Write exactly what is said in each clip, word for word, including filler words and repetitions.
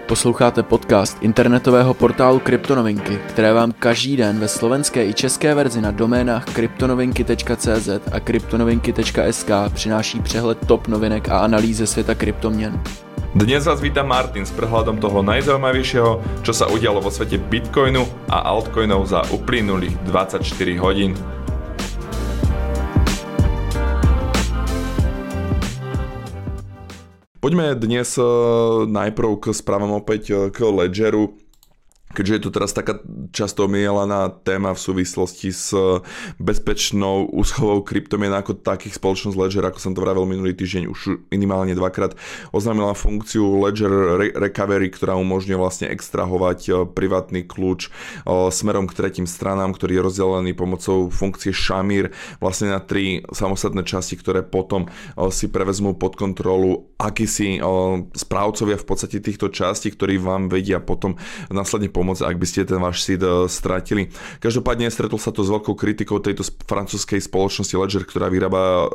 Posloucháte podcast internetového portálu Kryptonovinky, které vám každý den ve slovenské i české verzi na doménách kryptonovinky tečka cé zet a kryptonovinky tečka es ká přináší přehled top novinek a analýzy ze světa kryptoměn. Dnes vás víta Martin s prehľadom toho najzaujímavejšieho, čo sa udialo vo svete Bitcoinu a altcoinov za uplynulých dvadsaťštyri hodín. Poďme dnes najprv k správam opäť k Ledgeru, keďže je to teraz taká často omielaná téma v súvislosti s bezpečnou úschovou kryptomien ako takých. Spoločnosť Ledger, ako som to vravel minulý týždeň, už minimálne dvakrát oznámila funkciu Ledger Recovery, ktorá umožňuje vlastne extrahovať privátny kľúč smerom k tretím stranám, ktorý je rozdelený pomocou funkcie Shamir vlastne na tri samostatné časti, ktoré potom si prevezmú pod kontrolu akísi správcovia v podstate týchto častí, ktorí vám vedia potom následne pomôcť, ak by ste ten váš seed stratili. Každopádne stretol sa to s veľkou kritikou tejto francúzskej spoločnosti Ledger, ktorá vyrába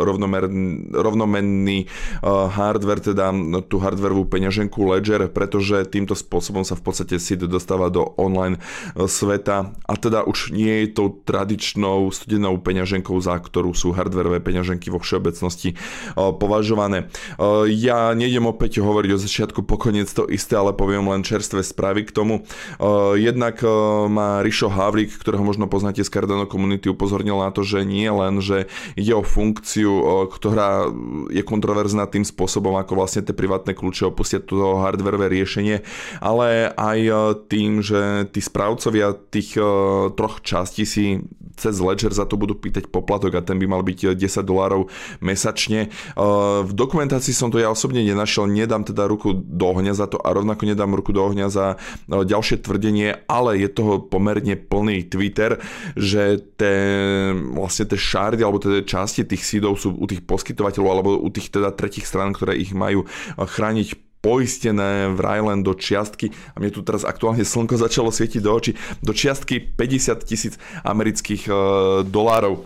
rovnomenný hardware, teda tú hardwareovú peňaženku Ledger, pretože týmto spôsobom sa v podstate seed dostáva do online sveta a teda už nie je tou tradičnou studenou peňaženkou, za ktorú sú hardwareové peňaženky vo všeobecnosti považované. Ja nejdem opäť hovoriť o začiatku po koniec to isté, ale poviem len čerstvé správy k tomu. Jednak ma Rišo Havlík, ktorého možno poznáte z Cardano Community, upozornil na to, že nie len, že ide o funkciu, ktorá je kontroverzná tým spôsobom, ako vlastne tie privátne kľúče opustia toto hardwareové riešenie, ale aj tým, že tí správcovia tých troch častí si cez Ledger za to budú pýtať poplatok a ten by mal byť desať dolárov mesačne. V dokumentácii som to ja osobne nenašiel, nedám teda ruku do ohňa za to a rovnako nedám ruku do ohňa za ďalšie tvrdenie, ale je toho pomerne plný Twitter, že tie, vlastne tie shardy alebo tie časti tých seedov sú u tých poskytovateľov alebo u tých teda tretích strán, ktoré ich majú chrániť, poistené vraj len do čiastky, a mne tu teraz aktuálne slnko začalo svietiť do očí, do čiastky päťdesiat tisíc amerických e, dolárov.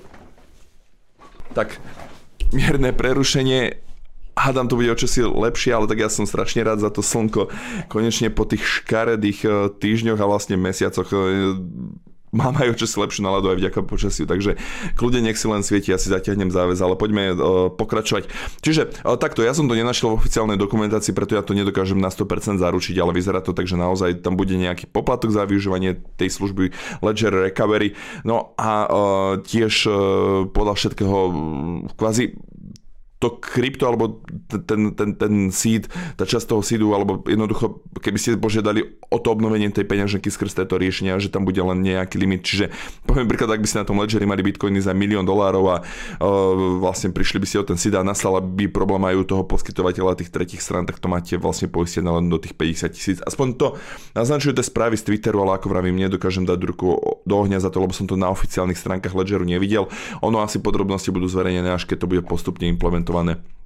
Tak, mierne prerušenie. Hádam, to bude o čosi lepšie, ale tak ja som strašne rád za to slnko. Konečne po tých škaredých týždňoch a vlastne mesiacoch mám aj o čosi lepšiu náladu aj vďaka počasiu, takže kľudne nech si len svieti, ja si zatiahnem záväz, ale poďme uh, pokračovať. Čiže uh, takto, ja som to nenašiel v oficiálnej dokumentácii, preto ja to nedokážem na sto percent zaručiť, ale vyzerá to tak, že naozaj tam bude nejaký poplatok za využívanie tej služby Ledger Recovery. No a uh, tiež uh, podľa všetkého kvázi to krypto, alebo ten, ten, ten seed, tá časť toho seedu, alebo jednoducho, keby ste požiadali o to obnovenie tej peňaženky skrz tieto riešenia, že tam bude len nejaký limit. Čiže poviem príklad, ak by ste na tom Ledgeri mali bitcoiny za milión dolárov a uh, vlastne prišli by ste o ten seed a nastala by problém aj u toho poskytovateľa tých tretích strán, tak to máte vlastne poistené len do tých päťdesiat tisíc. Aspoň to naznačujú tie správy z Twitteru, ale ako vravím, nedokážem dať ruku do ohňa za to, lebo som to na oficiálnych stránkach Ledgeru nevidel. Ono asi podrobnosti budú zverejnené, až keď to bude postupne implementované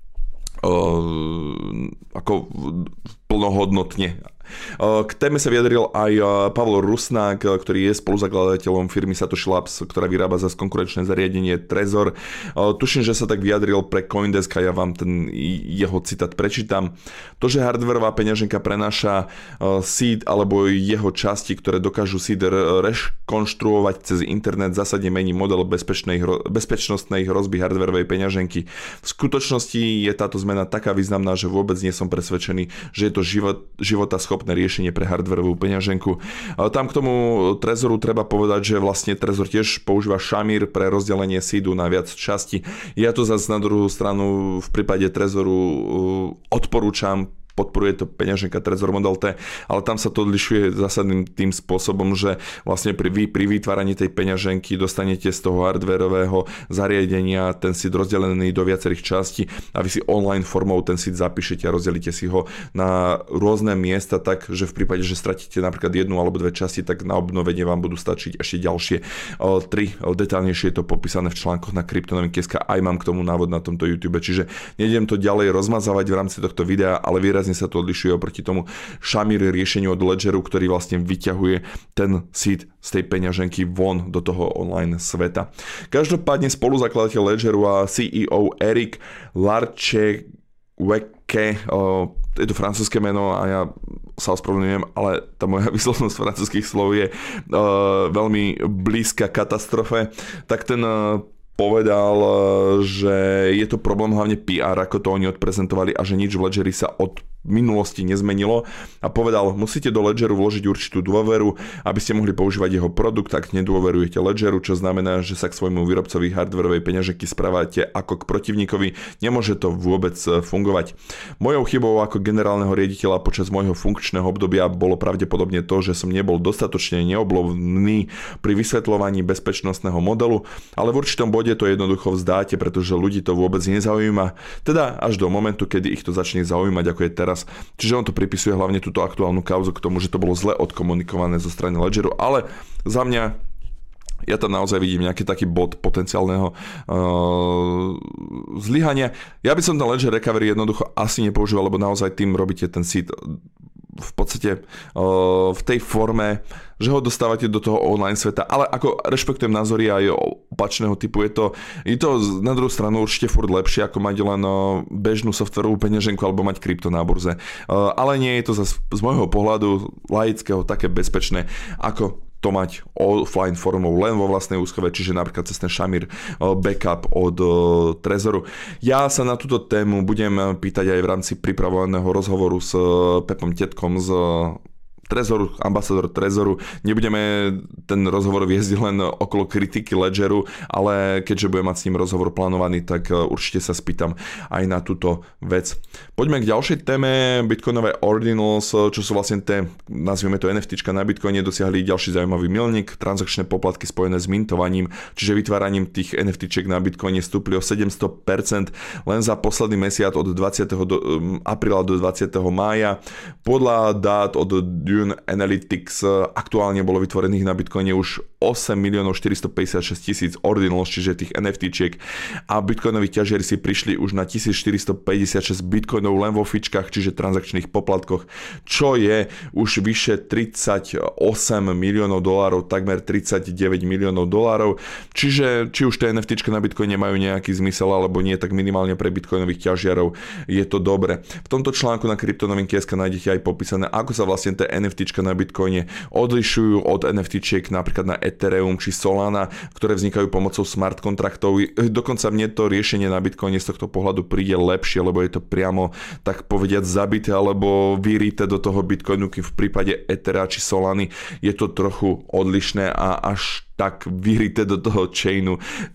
Uh, ako plnohodnotne. K téme sa vyjadril aj Pavel Rusnák, ktorý je spoluzakladateľom firmy Satoshi Labs, ktorá vyrába zase konkurenčné zariadenie Trezor. Tuším, že sa tak vyjadril pre Coindesk a ja vám ten jeho citát prečítam. To, že hardwareová peňaženka prenáša seed alebo jeho časti, ktoré dokážu seed rekonštruovať cez internet, zásadne mení model bezpečnej, bezpečnostnej hrozby hardwareovej peňaženky. V skutočnosti je táto zmena taká významná, že vôbec nie som presvedčený, že je to život, života schopné riešenie pre hardwareovú peňaženku. Tam k tomu Trezoru treba povedať, že vlastne Trezor tiež používa Shamir pre rozdelenie seedu na viac časti. Ja to zase na druhú stranu v prípade Trezoru odporúčam, podporuje to peňaženka Trezor Model T, ale tam sa to odlišuje zásadným tým spôsobom, že vlastne pri, vy, pri vytváraní tej peňaženky dostanete z toho hardwareového zariadenia ten seed rozdelený do viacerých častí a vy si online formou ten seed zapíšete a rozdelíte si ho na rôzne miesta, tak že v prípade, že stratíte napríklad jednu alebo dve časti, tak na obnovenie vám budú stačiť ešte ďalšie o, tri. Detailnejšie je to popísané v článkoch na kryptonovinky bodka es ká, aj mám k tomu návod na tomto YouTube, čiže nejdem to ďalej rozmazávať v rámci tohto videa, ale výrazne sa to odlišuje oproti tomu Shamir riešeniu od Ledgeru, ktorý vlastne vyťahuje ten seed z tej peňaženky von do toho online sveta. Každopádne spoluzakladateľ Ledgeru a C E O Eric Larchek Ke, je to francúzske meno a ja sa ospravedlňujem, ale tá moja výslovnosť francúzskych slov je veľmi blízka katastrofe, tak ten povedal, že je to problém hlavne pé er, ako to oni odprezentovali a že nič v Ledgeri sa od minulosti nezmenilo a povedal, musíte do Ledgeru vložiť určitú dôveru, aby ste mohli používať jeho produkt, ak nedôverujete Ledgeru, čo znamená, že sa k svojmu výrobcovi hardwareovej peňaženky správate ako k protivníkovi, nemôže to vôbec fungovať. Mojou chybou ako generálneho riaditeľa počas môjho funkčného obdobia bolo pravdepodobne to, že som nebol dostatočne neoblovný pri vysvetľovaní bezpečnostného modelu, ale v určitom bode to jednoducho vzdáte, pretože ľudí to vôbec nezaujíma, teda až do momentu, kedy ich to začne zaujímať, ako je teraz. Čiže on to pripisuje hlavne túto aktuálnu kauzu k tomu, že to bolo zle odkomunikované zo strany Ledgeru, ale za mňa ja tam naozaj vidím nejaký taký bod potenciálneho uh, zlyhania. Ja by som ten Ledger Recovery jednoducho asi nepoužíval, lebo naozaj tým robíte ten seed v podstate uh, v tej forme, že ho dostávate do toho online sveta, ale ako rešpektujem názory aj opačného typu, je to, je to na druhú stranu určite furt lepšie, ako mať len uh, bežnú softwarovú peňaženku alebo mať krypto na burze. Uh, ale nie je to zase z môjho pohľadu laického také bezpečné, ako to mať offline formou len vo vlastnej úschove, čiže napríklad cez ten Shamir backup od Trezoru. Ja sa na túto tému budem pýtať aj v rámci pripravovaného rozhovoru s Pepom Tetkom z Trezoru, ambasador Trezoru. Nebudeme ten rozhovor viesť len okolo kritiky Ledgeru, ale keďže budem mať s ním rozhovor plánovaný, tak určite sa spýtam aj na túto vec. Poďme k ďalšej téme. Bitcoinové ordinals, čo sú vlastne tie, nazvieme to NFTčka na Bitcoine, dosiahli ďalší zaujímavý milník. Transakčné poplatky spojené s mintovaním, čiže vytváraním tých NFTčiek na Bitcoine stúpli o sedemsto percent len za posledný mesiac od dvadsiateho apríla do dvadsiateho mája. Podľa dát od Analytics aktuálne bolo vytvorených na Bitcoine už osem miliónov štyristopäťdesiatšesť tisíc ordinals, čiže tých NFTčiek, a bitcoinoví ťažiari si prišli už na tisícštyristopäťdesiatšesť bitcoinov len vo fičkách, čiže transakčných poplatkoch, čo je už vyše tridsaťosem miliónov dolárov, takmer tridsaťdeväť miliónov dolárov, čiže či už tie NFTčka na Bitcoine majú nejaký zmysel alebo nie, tak minimálne pre bitcoinových ťažiarov je to dobre. V tomto článku na kryptonovinky bodka es ká nájdete aj popísané, ako sa vlastne tie NFTčka na Bitcoine odlišujú od NFTčiek napríklad na Ethereum či Solana, ktoré vznikajú pomocou smart kontraktov. Dokonca mne to riešenie na Bitcoine z tohto pohľadu príde lepšie, lebo je to priamo tak povediať zabité alebo vyrité do toho Bitcoinu, kým v prípade Ethera či Solany je to trochu odlišné a až tak vyrité do toho chainu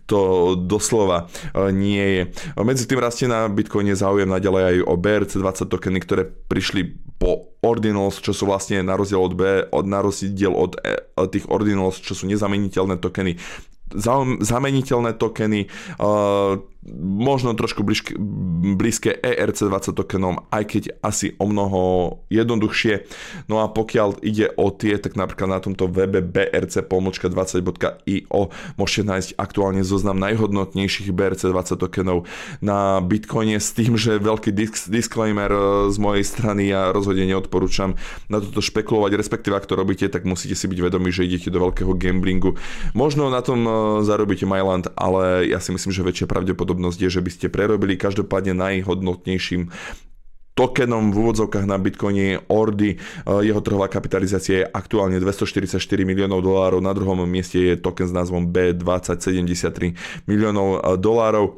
to doslova nie je. Medzi tým rastie na Bitcoine záujem naďalej aj o bé er cé dvadsať tokeny, ktoré prišli po ordinals, čo sú vlastne na rozdiel od, B, od, na rozdiel od e, tých ordinals, čo sú nezameniteľné tokeny. Zameniteľné tokeny, uh, možno trošku blízke, blízke é er cé dvadsať tokenom, aj keď asi o mnoho jednoduchšie. No a pokiaľ ide o tie, tak napríklad na tomto webe bé er cé pomlčka dvadsať bodka í o môžete nájsť aktuálne zoznam najhodnotnejších bé er cé dvadsať tokenov na Bitcoine, s tým, že veľký disk, disclaimer z mojej strany, ja rozhodne neodporúčam na toto špekulovať, respektíve ak to robíte, tak musíte si byť vedomí, že idete do veľkého gamblingu. Možno na tom zarobíte Myland, ale ja si myslím, že väčšia pravdepodobnosť je, že by ste prerobili. Každopádne najhodnotnejším tokenom v úvodzovkách na Bitcoine je Ordi. Jeho trhová kapitalizácia je aktuálne dvestoštyridsaťštyri miliónov dolárov, na druhom mieste je token s názvom bé dvadsať sedemdesiattri miliónov dolárov.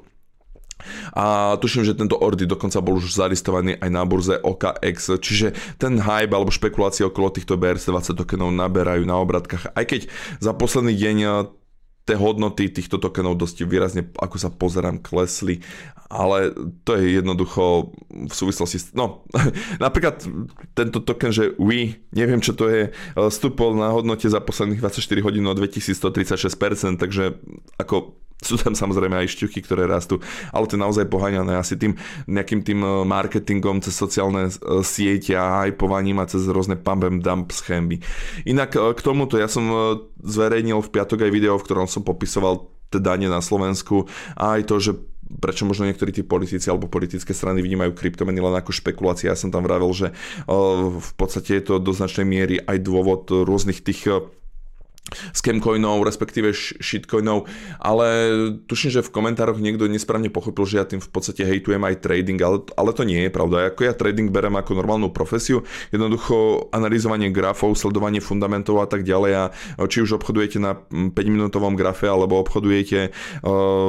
A tuším, že tento Ordi dokonca bol už zaristovaný aj na burze ó ká iks, čiže ten hype alebo špekulácie okolo týchto bé er cé dvadsať tokenov naberajú na obratkách, aj keď za posledný deň tie hodnoty týchto tokenov dosť výrazne, ako sa pozerám, klesli, ale to je jednoducho v súvislosti s... No, napríklad tento token, že we, neviem čo to je, stúpol na hodnote za posledných dvadsaťštyri hodín o dvetisícstotridsaťšesť percent, takže ako sú tam samozrejme aj šťuchy, ktoré rastú, ale to je naozaj poháňané asi tým nejakým tým marketingom cez sociálne siete a hypovaním a cez rôzne pump and dump schémy. Inak k tomuto ja som zverejnil v piatok aj video, v ktorom som popisoval tie dane na Slovensku a aj to, že prečo možno niektorí tí politici alebo politické strany vnímajú kryptomeny len ako špekulácia. Ja som tam vravel, že v podstate je to do značnej miery aj dôvod rôznych tých scamcoinov, respektíve shitcoinov, ale tuším, že v komentároch niekto nesprávne pochopil, že ja tým v podstate hejtujem aj trading, ale, ale to nie je pravda. Ako ja trading berem ako normálnu profesiu, jednoducho analyzovanie grafov, sledovanie fundamentov a tak ďalej, a či už obchodujete na päťminútovom grafe, alebo obchodujete uh,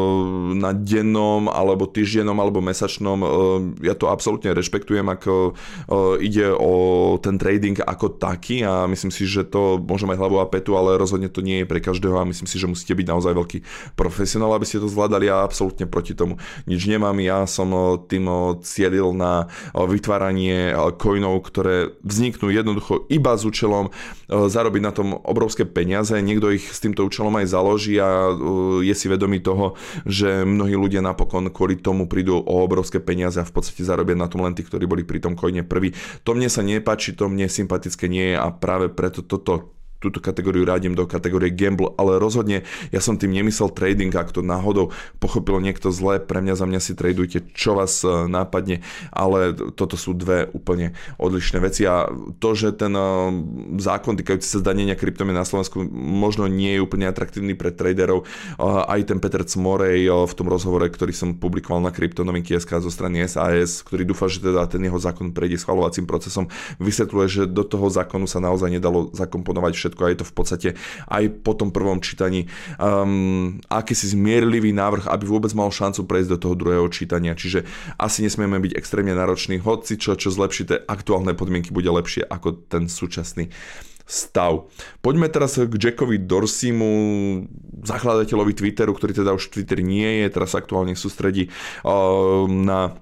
na dennom, alebo týždennom, alebo mesačnom, uh, ja to absolútne rešpektujem, ako uh, ide o ten trading ako taký, a myslím si, že to môže mať hlavu a petu, ale rozhodne to nie je pre každého a myslím si, že musíte byť naozaj veľký profesionál, aby ste to zvládali. Ja absolútne proti tomu nič nemám. Ja som tým cielil na vytváranie coinov, ktoré vzniknú jednoducho iba s účelom zarobiť na tom obrovské peniaze. Niekto ich s týmto účelom aj založí a je si vedomý toho, že mnohí ľudia napokon kvôli tomu prídu o obrovské peniaze a v podstate zarobia na tom len tí, ktorí boli pri tom coine prví. To mne sa nepáči, to mne sympatické nie je a práve preto toto túto kategóriu radím do kategórie gamble, ale rozhodne ja som tým nemyslel trading, ak to náhodou pochopil niekto zle, pre mňa za mňa si tradujte, čo vás nápadne, ale toto sú dve úplne odlišné veci a to, že ten zákon týkajúci sa zdanenia kryptomien na Slovensku možno nie je úplne atraktívny pre traderov, aj ten Peter Cmorej v tom rozhovore, ktorý som publikoval na kryptonovinky bodka es ká zo strany es a es, ktorý dúfa, že teda ten jeho zákon prejde schvaľovacím procesom, vysvetľuje, že do toho zákonu sa naozaj nedalo zakomponovať všetko a je to v podstate aj po tom prvom čítaní um, akýsi zmierlivý návrh, aby vôbec mal šancu prejsť do toho druhého čítania. Čiže asi nesmieme byť extrémne nároční, hoci čo, čo zlepší tie aktuálne podmienky bude lepšie ako ten súčasný stav. Poďme teraz k Jackovi Dorseymu, zakladateľovi Twitteru, ktorý teda už Twitter nie je, teraz aktuálne sústredí uh, na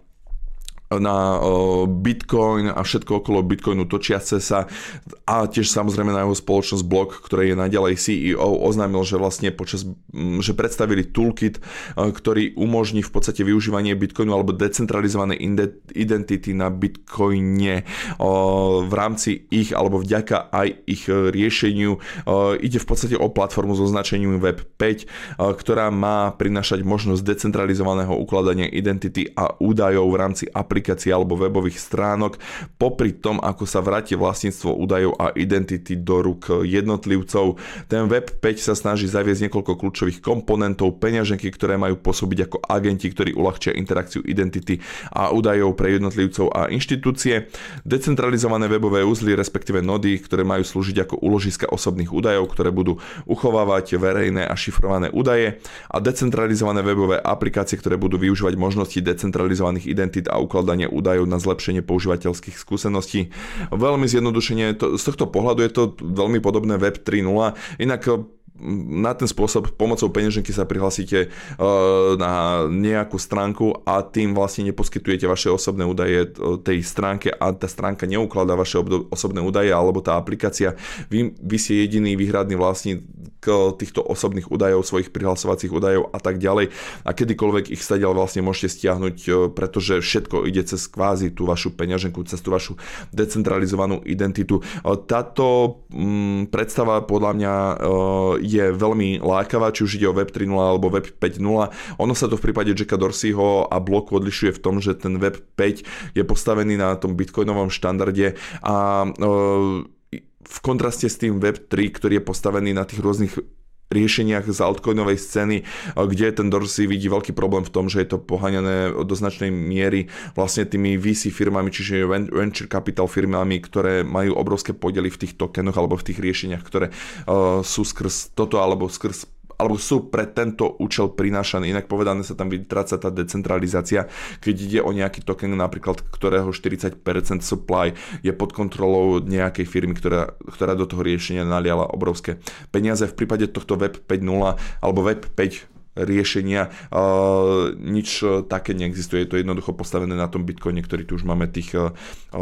na Bitcoin a všetko okolo Bitcoinu točiace sa a tiež samozrejme na jeho spoločnosť Block, ktorej je naďalej C E O, oznámil, že vlastne počas, že predstavili toolkit, ktorý umožní v podstate využívanie Bitcoinu alebo decentralizované identity na Bitcoine v rámci ich alebo vďaka aj ich riešeniu. Ide v podstate o platformu so označením web päť, ktorá má prinášať možnosť decentralizovaného ukladania identity a údajov v rámci aplikácie alebo webových stránok, popri tom, ako sa vráti vlastníctvo údajov a identity do rúk jednotlivcov. Ten web päť sa snaží zaviesť niekoľko kľúčových komponentov, peňaženky, ktoré majú pôsobiť ako agenti, ktorí uľahčia interakciu identity a údajov pre jednotlivcov a inštitúcie, decentralizované webové uzly, respektíve nody, ktoré majú slúžiť ako úložiska osobných údajov, ktoré budú uchovávať verejné a šifrované údaje, a decentralizované webové aplikácie, ktoré budú využívať možnosti decentralizovaných identít a ukladania údajov na zlepšenie používateľských skúseností. Veľmi zjednodušene, to, z tohto pohľadu je to veľmi podobné web tri bodka nula, inak na ten spôsob pomocou peňaženky sa prihlásite uh, na nejakú stránku a tým vlastne neposkytujete vaše osobné údaje tej stránke a tá stránka neukladá vaše obdo- osobné údaje alebo tá aplikácia. Vy, vy ste jediný výhradný vlastník týchto osobných údajov, svojich prihlasovacích údajov a tak ďalej a kedykoľvek ich stadiaľ vlastne môžete stiahnuť, pretože všetko ide cez kvázi tú vašu peňaženku, cez tú vašu decentralizovanú identitu. Táto mm, predstava podľa mňa uh, je veľmi lákavá, či už ide o web tri bodka nula alebo web päť bodka nula. Ono sa to v prípade Jacka Dorseyho a bloku odlišuje v tom, že ten web päť je postavený na tom bitcoinovom štandarde a uh, v kontraste s tým web tri, ktorý je postavený na tých rôznych riešeniach z altcoinovej scény, kde ten Dorsey vidí veľký problém v tom, že je to poháňané do značnej miery vlastne tými vé cé firmami, čiže venture capital firmami, ktoré majú obrovské podiely v tých tokenoch alebo v tých riešeniach, ktoré uh, sú skrz toto alebo skrz alebo sú pre tento účel prinášané. Inak povedané sa tam vytráca tá decentralizácia, keď ide o nejaký token, napríklad ktorého štyridsať percent supply je pod kontrolou nejakej firmy, ktorá, ktorá do toho riešenia naliala obrovské peniaze. V prípade tohto web päť bodka nula alebo web päť riešenia uh, nič také neexistuje. Je to jednoducho postavené na tom Bitcoine, ktorý tu už máme tých uh,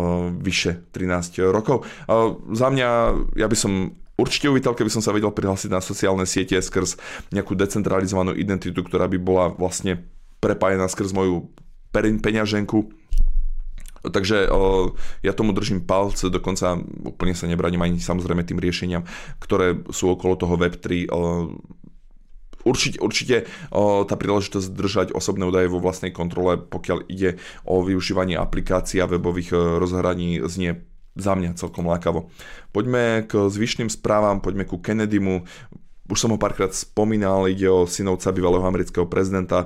vyše trinásť rokov. Uh, za mňa, ja by som určite uvítal, keby som sa vedel prihlásiť na sociálne siete skrz nejakú decentralizovanú identitu, ktorá by bola vlastne prepájená skrz moju peňaženku. Takže o, ja tomu držím palce, dokonca úplne sa nebránim ani samozrejme tým riešeniam, ktoré sú okolo toho web tri. O, Určite, určite o, tá príležitosť držať osobné údaje vo vlastnej kontrole, pokiaľ ide o využívanie aplikácií a webových rozhraní, znie za mňa celkom lákavo. Poďme k zvyšným správam, poďme ku Kennedymu. Už som ho párkrát spomínal, ide o synovca bývalého amerického prezidenta.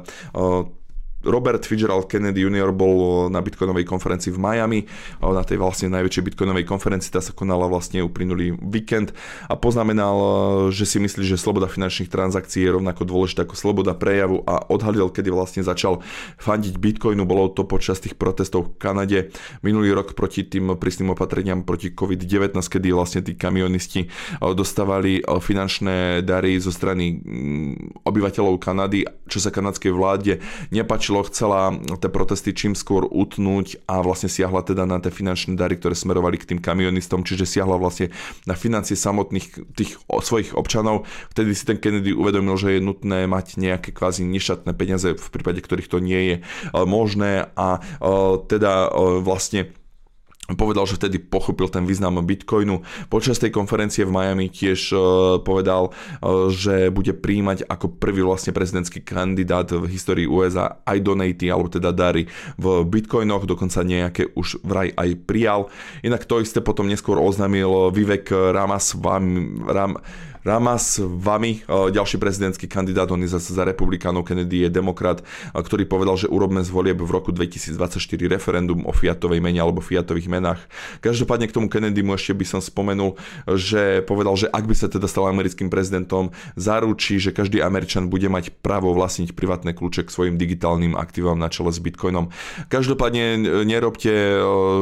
Robert Fitzgerald Kennedy junior bol na bitcoinovej konferencii v Miami, na tej vlastne najväčšej bitcoinovej konferencii, tá sa konala vlastne uplynulý víkend a poznamenal, že si myslí, že sloboda finančných transakcií je rovnako dôležitá ako sloboda prejavu a odhalil, kedy vlastne začal fandiť bitcoinu. Bolo to počas tých protestov v Kanade minulý rok proti tým prísnym opatreniam proti covid devätnásť, kedy vlastne tí kamionisti dostávali finančné dary zo strany obyvateľov Kanady, čo sa kanadskej vláde nepáčilo, chcela tie protesty čím skôr utnúť a vlastne siahla teda na tie finančné dary, ktoré smerovali k tým kamionistom, čiže siahla vlastne na financie samotných tých svojich občanov. Vtedy si ten Kennedy uvedomil, že je nutné mať nejaké kvázi nešatné peniaze, v prípade ktorých to nie je možné a teda vlastne povedal, že vtedy pochopil ten význam bitcoinu. Počas tej konferencie v Miami tiež povedal, že bude prijímať ako prvý vlastne prezidentský kandidát v histórii ú es á aj donaty, alebo teda dary v bitcoinoch, dokonca nejaké už vraj aj prijal. Inak to isté potom neskôr oznámil Vivek Ramaswamy, Ram, Ramaswamy, ďalší prezidentský kandidát, on je zase za republikánov, Kennedy je demokrat, ktorý povedal, že urobme z volieb v roku dvetisícdvadsaťštyri referendum o fiatovej mene alebo fiatových menách. Každopádne k tomu Kennedymu ešte by som spomenul, že povedal, že ak by sa teda stal americkým prezidentom, zaručí, že každý Američan bude mať právo vlastniť privátne kľúče k svojim digitálnym aktívam na čele s bitcoinom. Každopádne nerobte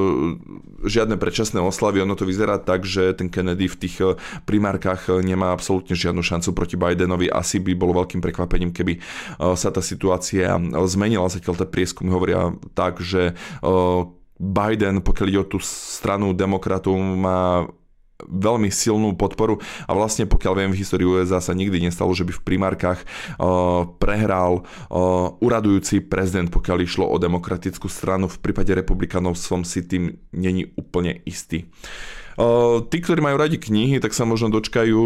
žiadne predčasné oslavy, ono to vyzerá tak, že ten Kennedy v tých primárkach nemá absolútne žiadnu šancu proti Bidenovi. Asi by bolo veľkým prekvapením, keby sa tá situácia zmenila. Zatiaľ tie prieskumy hovoria tak, že Biden, pokiaľ ide o tú stranu demokratov, má veľmi silnú podporu a vlastne pokiaľ viem, v histórii ú es á sa nikdy nestalo, že by v primárkach uh, prehral uh, uradujúci prezident, pokiaľ išlo o demokratickú stranu. V prípade republikánov som si tým není úplne istý. Uh, tí, ktorí majú radi knihy, tak sa možno dočkajú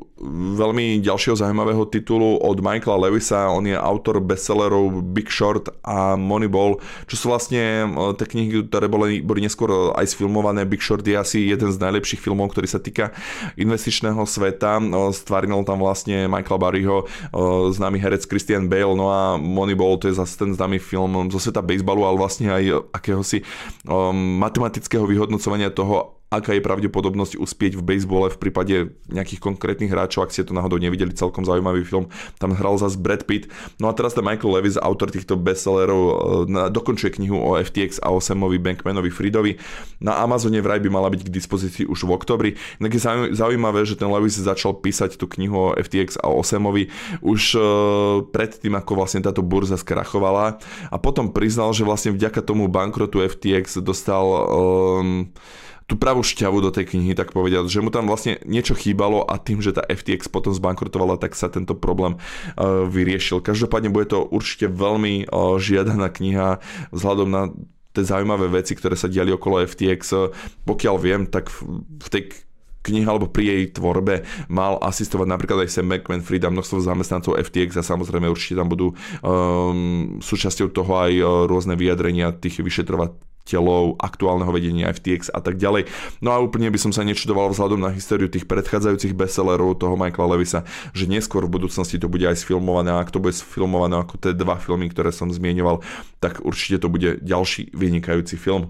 veľmi ďalšieho zaujímavého titulu od Michaela Lewisa. On je autor bestsellerov Big Short a Moneyball, čo sú vlastne uh, tie knihy, ktoré boli, boli neskôr aj sfilmované. Big Short je asi jeden z najlepších filmov, ktorý sa týka investičného sveta. Uh, stvárnil tam vlastne Michaela Burryho, uh, známy herec Christian Bale, no a Moneyball to je zase ten známy film zo sveta baseballu, ale vlastne aj akéhosi um, matematického vyhodnocovania toho, aká je pravdepodobnosť uspieť v bejsbole v prípade nejakých konkrétnych hráčov. Ak ste to náhodou nevideli, celkom zaujímavý film. Tam hral zase Brad Pitt. No a teraz ten Michael Lewis, autor týchto bestsellerov, dokončuje knihu o ef té ex a o Samovi Bankmanovi Friedovi. Na Amazone vraj by mala byť k dispozícii už v oktobri. Inak je zaujímavé, že ten Lewis začal písať tú knihu o ef té ex a o Samovi už pred tým, ako vlastne táto burza skrachovala. A potom priznal, že vlastne vďaka tomu bankrotu ef té ex dostal um, tú pravú šťavu do tej knihy, tak povediať, že mu tam vlastne niečo chýbalo a tým, že tá ef té ex potom zbankrotovala, tak sa tento problém uh, vyriešil. Každopádne bude to určite veľmi uh, žiadaná kniha vzhľadom na tie zaujímavé veci, ktoré sa diali okolo ef té ex. Pokiaľ viem, tak v, v tej knihe alebo pri jej tvorbe mal asistovať napríklad aj Sam Bankman-Fried a množstvo zamestnancov ef té ex a samozrejme určite tam budú um, súčasťou toho aj uh, rôzne vyjadrenia tých vyšetrovateľov, aktuálneho vedenia ef té ex a tak ďalej. No a úplne by som sa nečudoval vzhľadom na históriu tých predchádzajúcich bestsellerov toho Michaela Lewisa, že neskôr v budúcnosti to bude aj sfilmované a ak to bude sfilmované ako tie dva filmy, ktoré som zmieňoval, tak určite to bude ďalší vynikajúci film.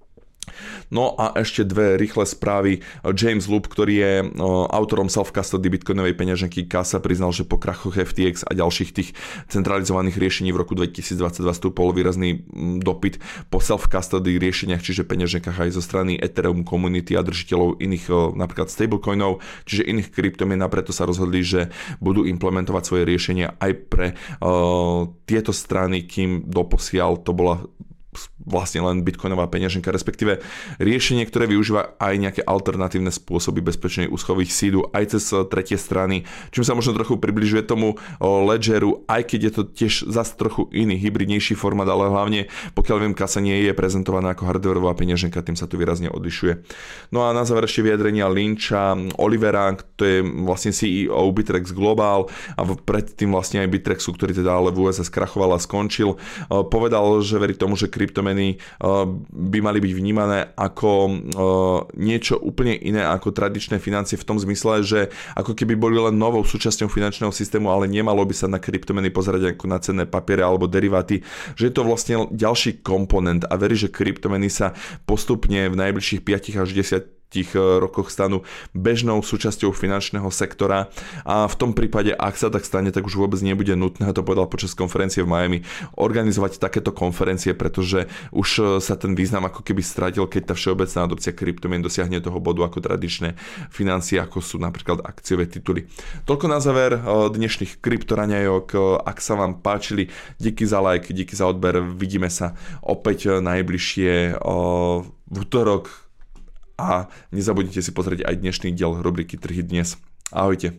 No a ešte dve rýchle správy. James Loop, ktorý je autorom self-custody bitcoinovej peňaženky Casa, priznal, že po krachoch ef té ex a ďalších tých centralizovaných riešení v roku dvetisícdvadsaťdva stúpol výrazný dopyt po self-custody riešeniach, čiže peňaženkách aj zo strany Ethereum community a držiteľov iných napríklad stablecoinov, čiže iných kryptomien, a preto sa rozhodli, že budú implementovať svoje riešenia aj pre uh, tieto strany, kým doposiaľ to bola vlastne len bitcoinová peňaženka, respektíve riešenie, ktoré využíva aj nejaké alternatívne spôsoby bezpečnej úschovy seedu aj cez tretie strany, čím sa možno trochu približuje tomu Ledgeru, aj keď je to tiež zase trochu iný, hybridnejší formát, ale hlavne, pokiaľ viem, Casa nie je prezentovaná ako hardwareová peňaženka, tým sa to výrazne odlišuje. No a na záver ešte vyjadrenia Lyncha Olivera, to je vlastne sí í ó Bittrex Global a predtým vlastne aj Bittrexu, ktorý teda ale v ú es á skrachoval a skončil, povedal, že verí tomu, že kryptomeny kryptomeny by mali byť vnímané ako niečo úplne iné ako tradičné financie v tom zmysle, že ako keby boli len novou súčasťou finančného systému, ale nemalo by sa na kryptomeny pozerať ako na cenné papiere alebo deriváty, že je to vlastne ďalší komponent a verí, že kryptomeny sa postupne v najbližších päť až desať rokoch stanú bežnou súčasťou finančného sektora a v tom prípade, ak sa tak stane, tak už vôbec nebude nutné, to povedal počas konferencie v Miami, organizovať takéto konferencie, pretože už sa ten význam ako keby stratil, keď tá všeobecná adopcia kryptomien dosiahne toho bodu ako tradičné financie, ako sú napríklad akciové tituly. Toľko na záver dnešných kryptoraňajok. Ak sa vám páčili, díky za like, díky za odber, vidíme sa opäť najbližšie v útorok. A nezabudnite si pozrieť aj dnešný diel rubriky Trhy dnes. Ahojte.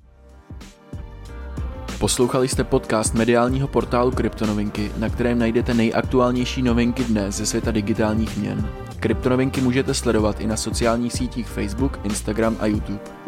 Poslouchali jste podcast mediálního portálu Kryptonovinky, na kterém najdete nejaktuálnější novinky dne ze světa digitálních měn. Kryptonovinky můžete sledovat i na sociálních sítích Facebook, Instagram a YouTube.